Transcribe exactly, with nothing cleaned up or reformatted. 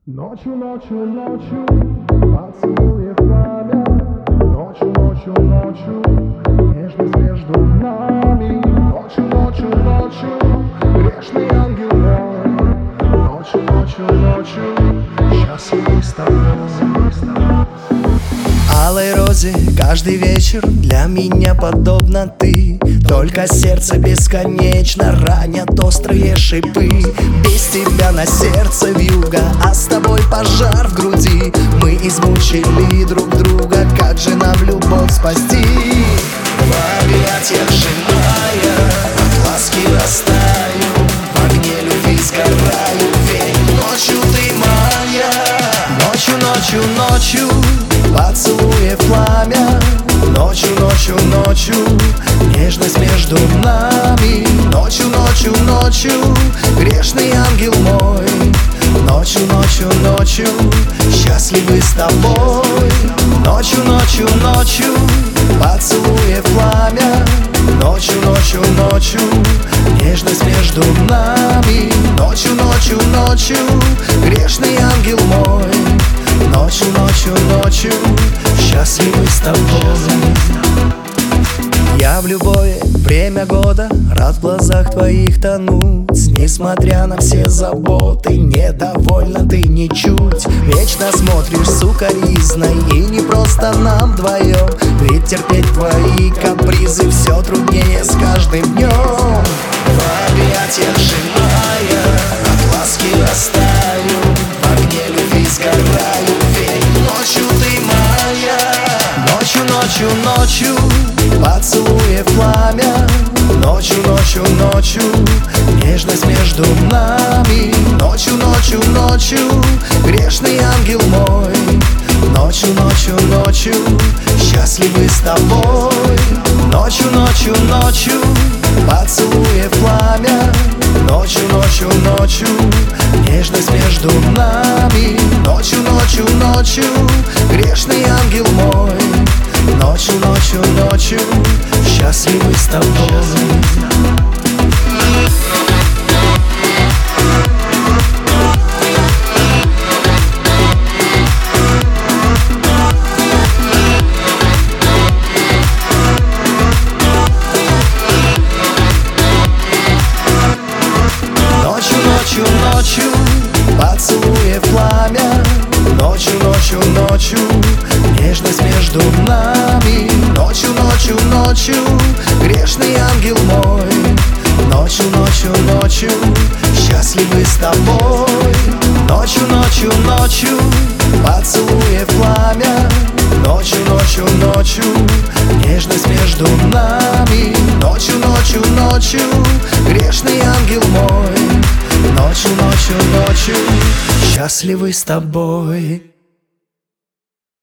Ночью, ночью, ночью, поцелуев пламя. Ночью, ночью, ночью, нежность между нами. Ночью, ночью, ночью, грешный ангел мой. Ночью, ночью, ночью, счастливый с тобой. Алой розе каждый вечер для меня подобно ты. Только сердце бесконечно ранят острые шипы. Без тебя на сердце вьюга, а с тобой пожар в груди. Мы измучили друг друга, как же нам любовь спасти? В объятиях сжимая, от ласки растаю, в огне любви сгораю, ведь ночью ты моя. Ночью, ночью, ночью, поцелуев пламя. Ночью, ночью, ночью, нежность между нами. Ночью, ночью, ночью, грешный ангел мой. Ночью, ночью, ночью, счастливы с тобой. Ночью, ночью, ночью, поцелуев пламя. Ночью, ночью, ночью, нежность между нами. Ночью, ночью, ночью, грешный ангел мой. Ночью, ночью, ночью, счастливы с тобой. Я в любое время года рад в глазах твоих тонуть. Несмотря на все заботы, недовольна ты ничуть. Вечно смотришь сукоризной, и не просто нам вдвоем. Ведь терпеть твои капризы все труднее с каждым днем. В объятиях сжимая, от ласки растаю, в огне любви сгораю, ведь ночью ты моя. Ночью, ночью, ночью, поцелуев пламя. Ночью, ночью, ночью, нежность между нами. Ночью, ночью, ночью, грешный ангел мой. Ночью, ночью, ночью, счастливы с тобой. Ночью, ночью, ночью, поцелуев пламя. Ночью, ночью, ночью, нежность между нами. Ночью, ночью, ночью, грешный ангел мой. Ночью, ночью, ночью, счастливы с тобой. Ночью, ночью, ночью, поцелуев пламя. Ночью, ночью, ночью, нежность между нами. Ночью, ночью, ночью, грешный ангел мой. Ночью, ночью, ночью, счастливы с тобой. Ночью, ночью, ночью, поцелуев пламя. Ночью, ночью, ночью, нежность между нами. Ночью, ночью, ночью, грешный ангел мой. Ночью, ночью, ночью, счастливы с тобой.